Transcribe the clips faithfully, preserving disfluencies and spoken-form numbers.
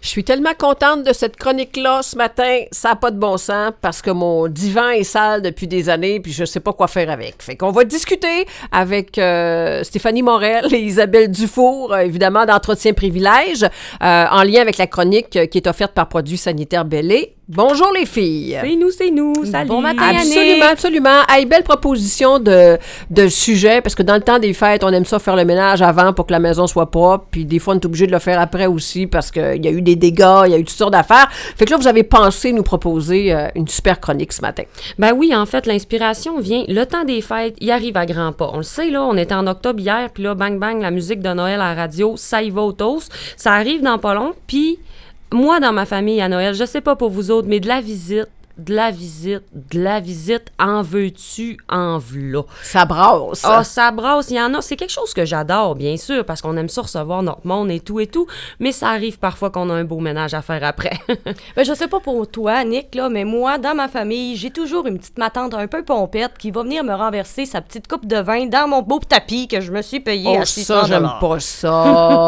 suis tellement contente de cette chronique-là ce matin. Ça n'a pas de bon sens parce que mon divan est sale depuis des années puis je ne sais pas quoi faire avec. Fait qu'on va discuter avec euh, Stéphanie Morel et Isabelle Dufour, euh, évidemment, d'Entretien Privilège, euh, en lien avec la chronique euh, qui est offerte par Produits sanitaires Bellé. Bonjour les filles. C'est nous, c'est nous. Salut. Bon matin, Absolument, Annick. absolument. Hey, belle proposition de, de sujet, parce que dans le temps des fêtes, on aime ça faire le ménage avant pour que la maison soit propre, puis des fois, on est obligé de le faire après aussi parce qu'il y a eu des dégâts, il y a eu toutes sortes d'affaires. Fait que là, vous avez pensé nous proposer euh, une super chronique ce matin. Ben oui, en fait, l'inspiration vient, le temps des fêtes, il arrive à grands pas. On le sait, là, on était en octobre hier, puis là, bang, bang, la musique de Noël à la radio, ça y va au toast. Ça arrive dans pas long, puis moi, dans ma famille, à Noël, je sais pas pour vous autres, mais de la visite, de la visite, de la visite, en veux-tu, en v'là. Ça brasse. Ah, ça brasse, il y en a. C'est quelque chose que j'adore, bien sûr, parce qu'on aime ça recevoir notre monde et tout et tout, mais ça arrive parfois qu'on a un beau ménage à faire après. Ben, je sais pas pour toi, Nick, là, mais moi, dans ma famille, j'ai toujours une petite matante un peu pompette qui va venir me renverser sa petite coupe de vin dans mon beau tapis que je me suis payé Oh, à six cents ça, j'aime dollars. pas ça.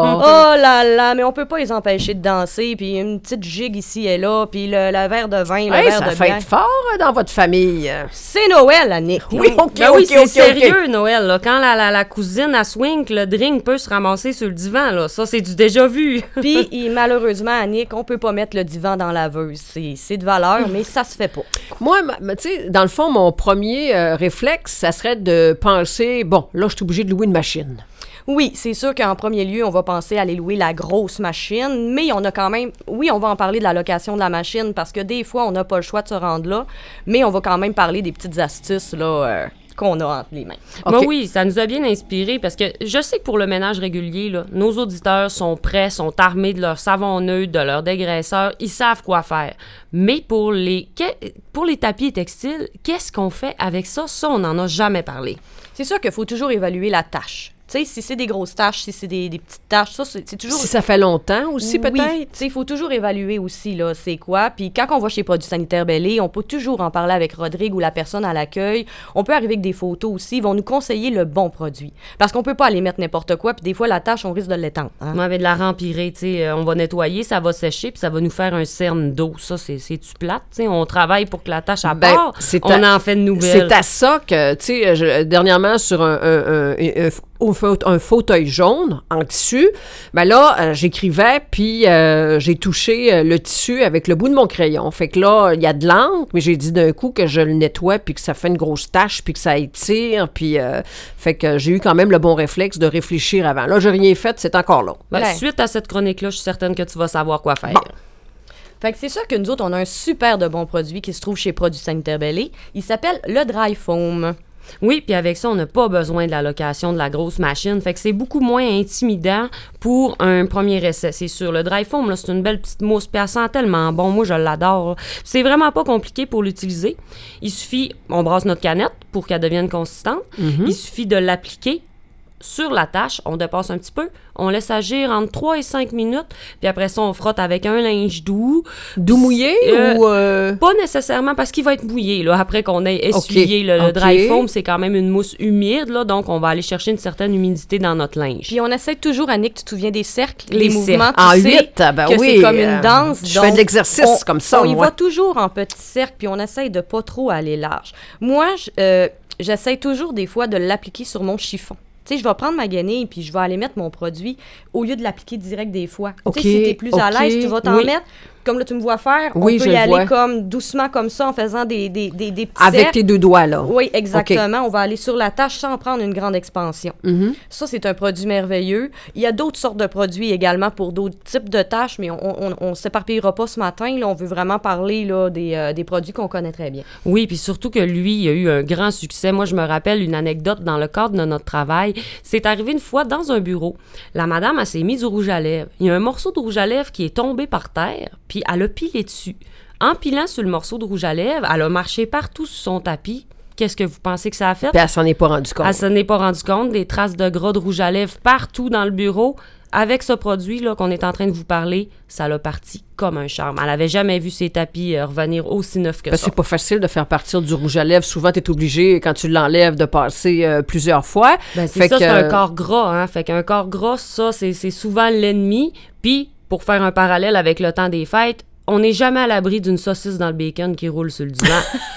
Oh là là, mais on peut pas les empêcher de danser, puis une petite gigue ici et là, puis le, le verre de vin, le Hey, verre ça de fait bière. être fort euh, dans votre famille. C'est Noël, Annick. Oui, OK, Ben OK, oui, c'est OK, sérieux, OK. Noël. Là. Quand la, la, la cousine à swing, le drink peut se ramasser sur le divan, là. Ça, c'est du déjà vu. Puis, il- malheureusement, Annick, on peut pas mettre le divan dans la laveuse. C'est, c'est de valeur, mais ça se fait pas. Moi, ma- ma- tu sais, dans le fond, mon premier euh, réflexe, ça serait de penser, bon, là, je suis obligée de louer une machine. Oui, c'est sûr qu'en premier lieu, on va penser à aller louer la grosse machine, mais on a quand même... Oui, on va en parler de la location de la machine, parce que des fois, on n'a pas le choix de se rendre là, mais on va quand même parler des petites astuces, là... euh, qu'on a entre les mains. Ben OK. oui, ça nous a bien inspiré parce que je sais que pour le ménage régulier, là, nos auditeurs sont prêts, sont armés de leur savon neutre, de leur dégraisseur, ils savent quoi faire. Mais pour les, que- pour les tapis et textiles, qu'est-ce qu'on fait avec ça? Ça, on n'en a jamais parlé. C'est sûr qu'il faut toujours évaluer la tâche. Tu sais, si c'est des grosses tâches, si c'est des, des petites tâches, ça, c'est, c'est toujours... Si ça fait longtemps aussi, Oui, peut-être? tu sais, il faut toujours évaluer aussi, là, c'est quoi. Puis quand on va chez Produits sanitaires Bellé, on peut toujours en parler avec Rodrigue ou la personne à l'accueil. On peut arriver avec des photos aussi. Ils vont nous conseiller le bon produit. Parce qu'on peut pas aller mettre n'importe quoi, puis des fois, la tâche, on risque de l'étendre. Hein? On avait de la rempirer, tu sais, euh, on va nettoyer, ça va sécher, puis ça va nous faire un cerne d'eau. Ça, c'est, c'est-tu plate, tu sais? On travaille pour que la tâche à Ben, part, c'est on à- en fait de nouvelles. C'est à ça que, tu sais, je- dernièrement, sur un, un, un, un, un faute- un fauteuil jaune en tissu, ben là, euh, j'écrivais, puis euh, j'ai touché euh, le tissu avec le bout de mon crayon. Fait que là, il y a de l'encre, mais j'ai dit d'un coup que je le nettoie, puis que ça fait une grosse tache, puis que ça étire, puis euh, fait que j'ai eu quand même le bon réflexe de réfléchir avant. Là, j'ai rien fait, c'est encore là. Ben, Ouais. Suite à cette chronique-là, je suis certaine que tu vas savoir quoi faire. Bon. Fait que c'est sûr que nous autres, on a un super de bon produit qui se trouve chez Produits sanitaires Bellé. Il s'appelle le Dry Foam. Oui, puis avec ça, on n'a pas besoin de la location de la grosse machine. Fait que c'est beaucoup moins intimidant pour un premier essai, c'est sûr. Le dry foam, là, c'est une belle petite mousse, puis elle sent tellement bon. Moi, je l'adore. là. C'est vraiment pas compliqué pour l'utiliser. Il suffit, on brasse notre canette pour qu'elle devienne consistante. Il suffit de l'appliquer sur la tâche, on dépasse un petit peu, on laisse agir entre trois et cinq minutes, puis après ça, on frotte avec un linge doux. Doux mouillé Euh, ou... euh, Pas nécessairement parce qu'il va être mouillé, là, après qu'on ait essuyé Ok, le, le ok. dry foam, c'est quand même une mousse humide, là, donc on va aller chercher une certaine humidité dans notre linge. Puis on essaie toujours, Annick, tu te souviens des cercles, Les les mouvements, cercles. tu En sais huit, ah ben que oui, c'est comme euh, une danse. je fais de donc l'exercice on- comme ça, On y moi. va toujours en petits cercles, puis on essaie de pas trop aller large. Moi, je- euh, j'essaie toujours des fois de l'appliquer sur mon chiffon. Tu sais, je vais prendre ma guenille puis je vais aller mettre mon produit au lieu de l'appliquer direct des fois. Ok, Tu sais, si t'es plus à ok, l'aise, tu vas t'en oui. mettre. Comme là, tu me vois faire, Oui, on peut je y le aller vois. comme doucement comme ça en faisant des, des, des, des petits Avec cercles. tes deux doigts, là. Oui, exactement. On va aller sur la tâche sans prendre une grande expansion. Mhm. Ça, c'est un produit merveilleux. Il y a d'autres sortes de produits également pour d'autres types de tâches, mais on on, on s'éparpillera pas ce matin. Là, on veut vraiment parler là, des, euh, des produits qu'on connaît très bien. Oui, puis surtout que lui, il a eu un grand succès. Moi, je me rappelle une anecdote dans le cadre de notre travail. C'est arrivé une fois dans un bureau. La madame, elle s'est mise du rouge à lèvres. Il y a un morceau de rouge à lèvres qui est tombé par terre, puis elle a pilé dessus. En pilant sur le morceau de rouge à lèvres, elle a marché partout sur son tapis. Qu'est-ce que vous pensez que ça a fait? Puis elle s'en est pas rendue compte. Elle s'en est pas rendu compte. Des traces de gras de rouge à lèvres partout dans le bureau. Avec ce produit-là qu'on est en train de vous parler, ça l'a parti comme un charme. Elle n'avait jamais vu ses tapis euh, revenir aussi neufs que Parce que ça. c'est pas facile de faire partir du rouge à lèvres. Souvent, tu es obligé, quand tu l'enlèves, de passer euh, plusieurs fois. Ben, c'est Fait ça, que- c'est un corps gras. Hein? Fait qu'un corps gras, ça, c'est, c'est souvent l'ennemi. Puis, pour faire un parallèle avec le temps des fêtes, on n'est jamais à l'abri d'une saucisse dans le bacon qui roule sur le divan.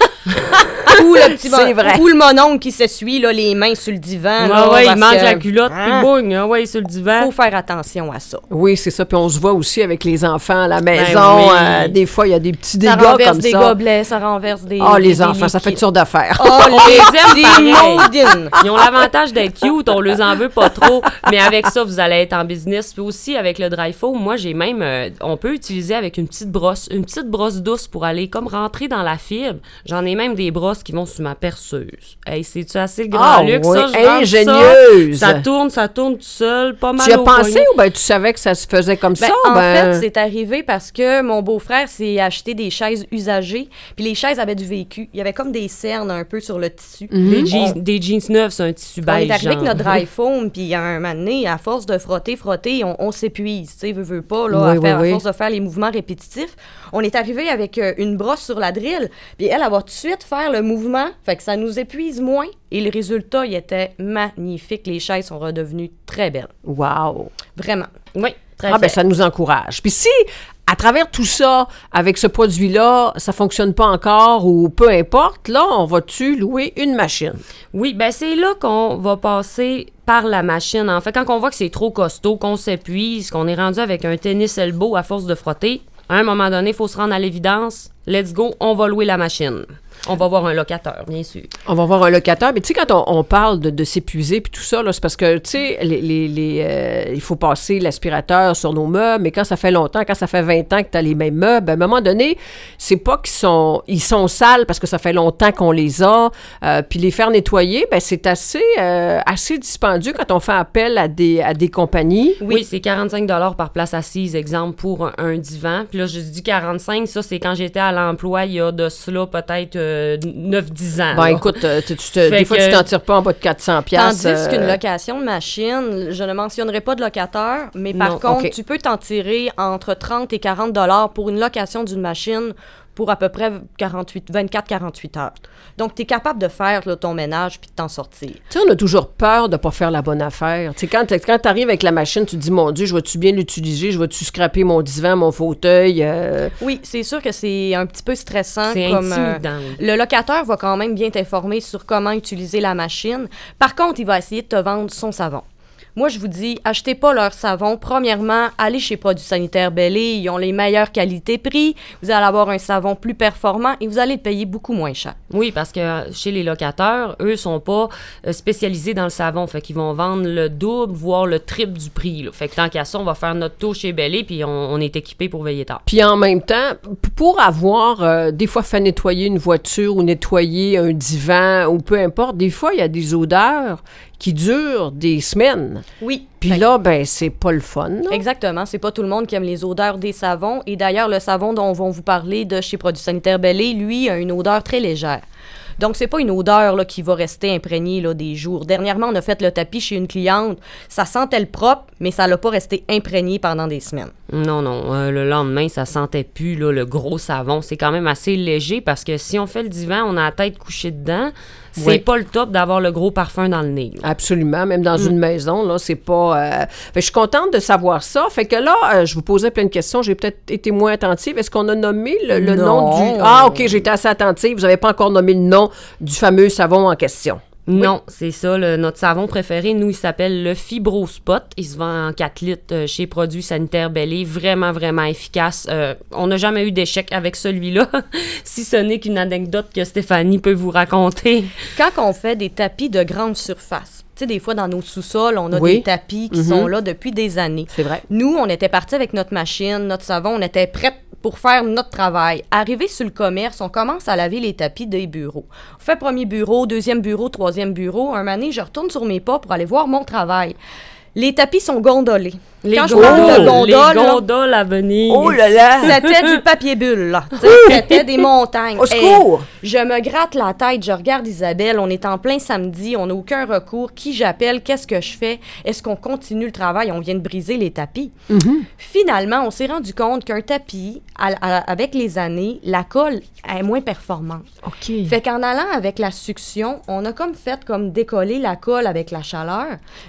Ou le petit C'est mon- vrai. ou le mononcle qui s'essuie là, les mains sur le divan. Ouais, là, ouais, il parce manque que, la culotte, puis hein, boum, ah ouais, sur le divan. faut faire attention à ça. Oui, c'est ça. Puis on se voit aussi avec les enfants à la maison. oui. euh, des fois, il y a des petits Ça dégâts renverse comme des ça. gobelets, ça renverse des. Ah, les des enfants, ça fait toutes liquides. sortes d'affaires. Oh, On les aime les pareil. maudines. Ils ont l'avantage d'être cute, on les en veut pas trop, mais avec ça, vous allez être en business. Puis aussi, avec le dry foam, moi, j'ai même, euh, on peut utiliser avec une petite brosse, une petite brosse douce pour aller comme rentrer dans la fibre. J'en ai même des brosses qui vont sur ma perceuse. Hey, c'est-tu assez le grand Ah, luxe, oui, ça? Je rentre ingénieuse. Ça, ça tourne, ça tourne tout seul, pas mal Tu y as au pensé poignet. ou ben tu savais que ça se faisait comme Ben, ça? en ben... fait, c'est arrivé parce que mon beau-frère s'est acheté des chaises usagées, puis les chaises avaient du vécu. Il y avait comme des cernes un peu sur le tissu. Des, jeans, On- des jeans neufs, c'est un tissu On beige. est arrivé avec genre. notre dry foam, puis à un moment donné, à force de frotter, frotter, on, on s'épuise, tu sais, veut, veut pas, là, Oui, à, faire, oui, oui. à force de faire les mouvements répétitifs. On est arrivé avec euh, une brosse sur la drill, puis elle, elle va tout de suite faire le mouvement, fait que ça nous épuise moins, et le résultat, il était magnifique. Les chaises sont redevenues très belles. Wow. Vraiment. Oui, très Ah, ben fait. ça nous encourage. Puis si, à travers tout ça, avec ce produit-là, ça fonctionne pas encore ou peu importe, là, on va-tu louer une machine? Oui, ben c'est là qu'on va passer par la machine. En fait, quand on voit que c'est trop costaud, qu'on s'épuise, qu'on est rendu avec un tennis elbow à force de frotter, à un moment donné, il faut se rendre à l'évidence. Let's go, on va louer la machine. On va voir un locateur, bien sûr. On va voir un locataire. Mais tu sais, quand on, on parle de, de s'épuiser puis tout ça, là, c'est parce que, tu sais, les, les, les, euh, il faut passer l'aspirateur sur nos meubles, mais quand ça fait longtemps, quand ça fait vingt ans que tu as les mêmes meubles, à un moment donné, c'est pas qu'ils sont, ils sont sales parce que ça fait longtemps qu'on les a. Euh, puis les faire nettoyer, ben c'est assez, euh, assez dispendieux quand on fait appel à des, à des compagnies. Oui, c'est quarante-cinq dollars par place assise, exemple, pour un, un divan. Puis là, je dis quarante-cinq, ça, c'est quand j'étais à l'emploi, il y a de cela peut-être euh, neuf dix ans. Ben là. écoute, euh, tu, tu te- Fait des fois, que- tu t'en tires pas en bas de quatre cents piastres. Tandis euh, qu'une location de machine, je ne mentionnerai pas de locateur, mais par Non, contre, ok. tu peux t'en tirer entre trente et quarante dollars pour une location d'une machine pour à peu près quarante-huit, vingt-quatre à quarante-huit heures. Donc, tu es capable de faire là, ton ménage puis de t'en sortir. Tu sais, on a toujours peur de ne pas faire la bonne affaire. Tu sais, quand tu arrives avec la machine, tu te dis, mon Dieu, je vais-tu bien l'utiliser? Je vais-tu scraper mon divan, mon fauteuil? euh, Oui, c'est sûr que c'est un petit peu stressant. C'est comme, euh, intimidant. le locateur va quand même bien t'informer sur comment utiliser la machine. Par contre, il va essayer de te vendre son savon. Moi, je vous dis, achetez pas leur savon. Premièrement, allez chez Produits Sanitaires Bellé. Ils ont les meilleures qualités-prix. Vous allez avoir un savon plus performant et vous allez le payer beaucoup moins cher. Oui, parce que euh, chez les locataires, eux sont pas euh, spécialisés dans le savon. Fait qu'ils vont vendre le double, voire le triple du prix. Là. Fait que tant qu'à ça, on va faire notre tour chez Bellé, puis on, on est équipé pour veiller tard. Puis en même temps, p- pour avoir euh, des fois fait nettoyer une voiture ou nettoyer un divan ou peu importe, des fois, il y a des odeurs qui durent des semaines. Oui. Puis Ben, là, ben c'est pas le fun. là. Exactement. C'est pas tout le monde qui aime les odeurs des savons. Et d'ailleurs, le savon dont on va vous parler de chez Produits Sanitaires Bellé, lui, a une odeur très légère. Donc, c'est pas une odeur là, qui va rester imprégnée là, des jours. Dernièrement, on a fait le tapis chez une cliente. Ça sentait le propre, mais ça l'a pas resté imprégné pendant des semaines. Non, non. euh, le lendemain, ça sentait plus là, le gros savon. C'est quand même assez léger parce que si on fait le divan, on a la tête couchée dedans. C'est Oui. pas le top d'avoir le gros parfum dans le nez. là. Absolument, même dans une maison, là, c'est pas... euh, fait que je suis contente de savoir ça. Fait que là, euh, je vous posais plein de questions, j'ai peut-être été moins attentive. Est-ce qu'on a nommé le, le nom Non. du... Ah, OK, j'ai été assez attentive. Vous n'avez pas encore nommé le nom du fameux savon en question. Non, c'est ça. le- notre savon préféré, nous, il s'appelle le FibroSpot. Il se vend en quatre litres euh, chez Produits Sanitaires Bellé. Vraiment, vraiment efficace. Euh, on n'a jamais eu d'échec avec celui-là, si ce n'est qu'une anecdote que Stéphanie peut vous raconter. Quand on fait des tapis de grande surface, tu sais, des fois, dans nos sous-sols, on a Oui. des tapis qui Mhm. sont là depuis des années. C'est vrai. Nous, on était partis avec notre machine, notre savon, on était prêts pour faire notre travail. Arrivé sur le commerce, on commence à laver les tapis des bureaux. On fait premier bureau, deuxième bureau, troisième bureau. Un moment donné, je retourne sur mes pas pour aller voir mon travail. Les tapis sont gondolés. Les Quand je gondoles, parle de les gondoles, là, gondoles à venir. Oh là là! c'était du papier bulle, là. Tu sais, C'était des montagnes. Au Hey, secours! je me gratte la tête, je regarde Isabelle, on est en plein samedi, on n'a aucun recours. Qui j'appelle? Qu'est-ce que je fais? Est-ce qu'on continue le travail? On vient de briser les tapis. Finalement, on s'est rendu compte qu'un tapis, à- à- avec les années, la colle est moins performante. OK. Fait qu'en allant avec la succion, on a comme fait comme décoller la colle avec la chaleur. Mais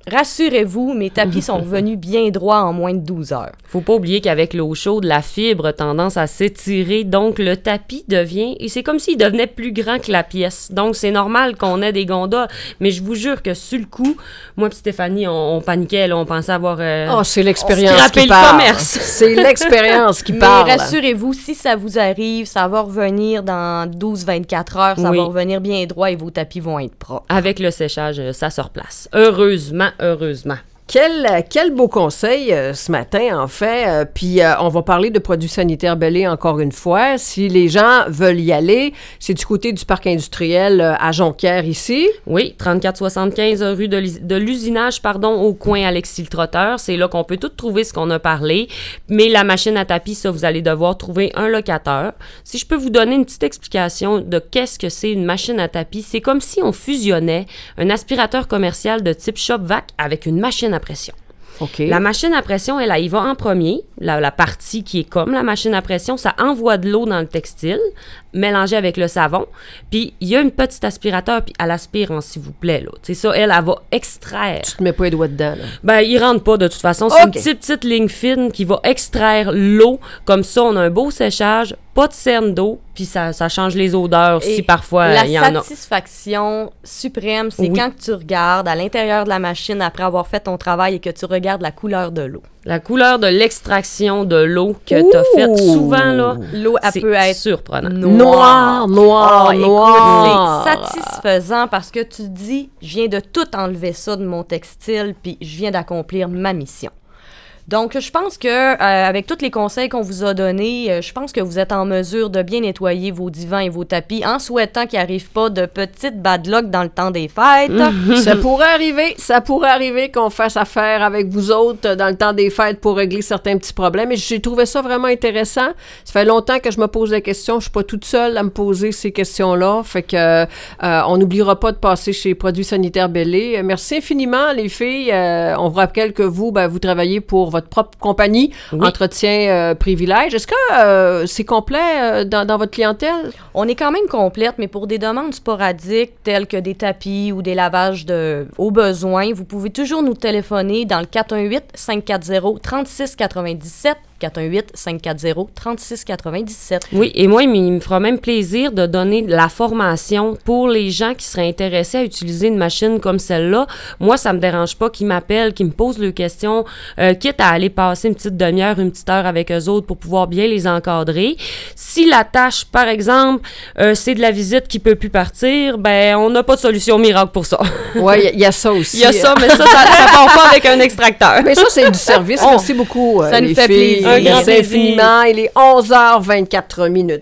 rassurez-vous, mes tapis sont revenus bien droits en moins de douze heures. Faut pas oublier qu'avec l'eau chaude, la fibre a tendance à s'étirer, donc le tapis devient, et c'est comme s'il devenait plus grand que la pièce. Donc c'est normal qu'on ait des gondoles, mais je vous jure que sur le coup, moi et Stéphanie, on, on paniquait, là, on pensait avoir... Euh, oh, c'est l'expérience qui le parle. commerce. C'est l'expérience qui mais parle. Mais rassurez-vous, si ça vous arrive, ça va revenir dans douze à vingt-quatre heures, ça oui. va revenir bien droit et vos tapis vont être propres. Avec le séchage, ça se replace. Heureusement, heureusement. Quel, quel beau conseil euh, ce matin, en fait. Euh, puis euh, on va parler de produits sanitaires Bellé encore une fois. Si les gens veulent y aller, c'est du côté du parc industriel euh, à Jonquière, ici. Oui, trente-quatre soixante-quinze rue de, de l'usinage, pardon, au coin Alexis le Trotteur. C'est là qu'on peut tout trouver ce qu'on a parlé. Mais la machine à tapis, ça, vous allez devoir trouver un locateur. Si je peux vous donner une petite explication de qu'est-ce que c'est une machine à tapis, c'est comme si on fusionnait un aspirateur commercial de type Shop-Vac avec une machine à pression. Okay. La machine à pression, elle, elle y va en premier. La, la partie qui est comme la machine à pression, ça envoie de l'eau dans le textile, mélangée avec le savon. Puis, il y a une petite aspirateur, puis elle aspire, hein, s'il vous plaît. Là. Tu sais, ça, elle, elle va extraire. Tu te mets pas les doigts dedans, là. Ben, il rentre pas, de toute façon. C'est okay. Une petite, petite ligne fine qui va extraire l'eau. Comme ça, on a un beau séchage, pas de cerne d'eau, puis ça, ça change les odeurs et si parfois il y en a. La satisfaction suprême, c'est oui. quand tu regardes à l'intérieur de la machine après avoir fait ton travail et que tu regardes la couleur de l'eau. La couleur de l'extraction de l'eau que tu as faite souvent, là, l'eau, elle c'est peut être surprenant. Noir, noir, oh, noir. Écoute, c'est satisfaisant parce que tu te dis, je viens de tout enlever ça de mon textile, puis je viens d'accomplir ma mission. Donc, je pense que euh, avec tous les conseils qu'on vous a donnés, euh, je pense que vous êtes en mesure de bien nettoyer vos divans et vos tapis en souhaitant qu'il n'arrive pas de petites bad luck dans le temps des fêtes. Ça pourrait arriver, ça pourrait arriver qu'on fasse affaire avec vous autres dans le temps des fêtes pour régler certains petits problèmes. Et j'ai trouvé ça vraiment intéressant. Ça fait longtemps que je me pose la question. Je suis pas toute seule à me poser ces questions-là. Fait que euh, on n'oubliera pas de passer chez Produits sanitaires Bellé. Merci infiniment, les filles. Euh, on vous rappelle que vous, ben, vous travaillez pour votre propre compagnie, oui. Entretien euh, Privilège. Est-ce que euh, c'est complet euh, dans, dans votre clientèle? On est quand même complète, mais pour des demandes sporadiques telles que des tapis ou des lavages de, au besoin, vous pouvez toujours nous téléphoner dans le quatre un huit, cinq quatre zéro, trois six neuf sept. quatre un huit, cinq quatre zéro, trois six neuf sept. Oui, et moi, il me fera même plaisir de donner de la formation pour les gens qui seraient intéressés à utiliser une machine comme celle-là. Moi, ça me dérange pas qu'ils m'appellent, qu'ils me posent leurs questions, euh, quitte à aller passer une petite demi-heure, une petite heure avec eux autres pour pouvoir bien les encadrer. Si la tâche, par exemple, euh, c'est de la visite qui peut plus partir, ben on n'a pas de solution miracle pour ça. Oui, il y, y a ça aussi. Il y a ça, mais ça, ça, ça part pas avec un extracteur. Mais ça, c'est du service. Merci beaucoup, ça euh, nous les fait filles. plaisir. Merci infiniment. Il est onze heures vingt-quatre minutes.